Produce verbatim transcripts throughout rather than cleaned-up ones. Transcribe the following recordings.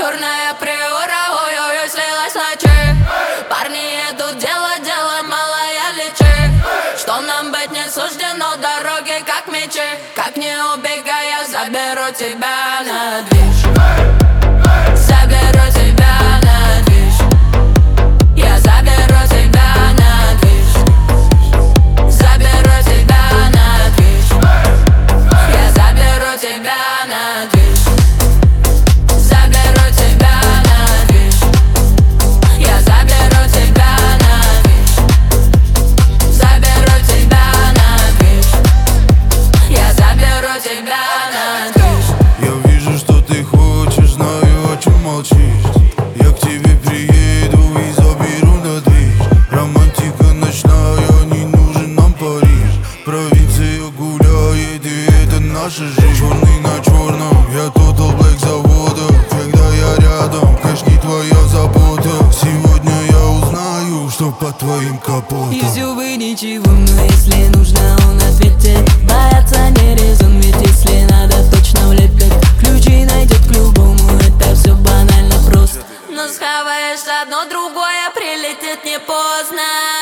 Черная приора, ой-ой-ой, слилась на чек. Парни едут делать дело, малая лечи. Что нам быть не суждено, дороги как мечи. Как не убегай, я заберу тебя на движ. Заберу тебя на движ. Я заберу тебя на движ. Заберу тебя на движ. Я заберу тебя на движ. Заберу тебя на движ. Я заберу тебя на движ. Заберу тебя на движ. Я заберу тебя на движ. Я вижу, что ты хочешь, знаю, о чем молчишь. Я к тебе приеду и заберу на движ. Романтика ночная, не нужен нам Париж. Провинция гуляет, и это наша жизнь. Черный на черном, я Total Black завода. Когда я рядом, кэш не твоя забота. Сегодня я узнаю, что под твоим капотом. И все бы ничего, но если нужно, он ответит. Бояться не резон, ведь если надо, точно влепит. Ключи найдет к любому, это все банально просто. Но схаваешь одно, другое прилетит не поздно.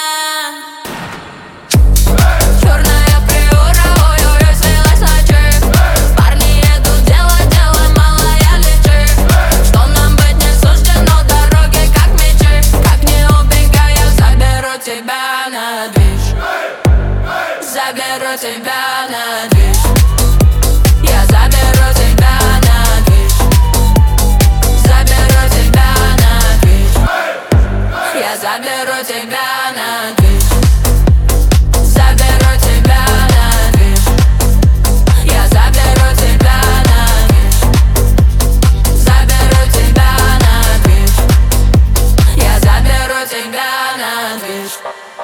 Черная приора, ой-ой-ой, слилась на чек. Парни едут делать дело, малая лечи. Что нам быть не суждено, дороги как мечи. Как не убегай, я заберу тебя на движ. Заберу тебя на движ. Я заберу тебя на движ. Заберу тебя на движ. Я заберу тебя на движ. Заберу тебя на движ. Я заберу тебя на движ. Заберу тебя на движ. Я заберу тебя на движ.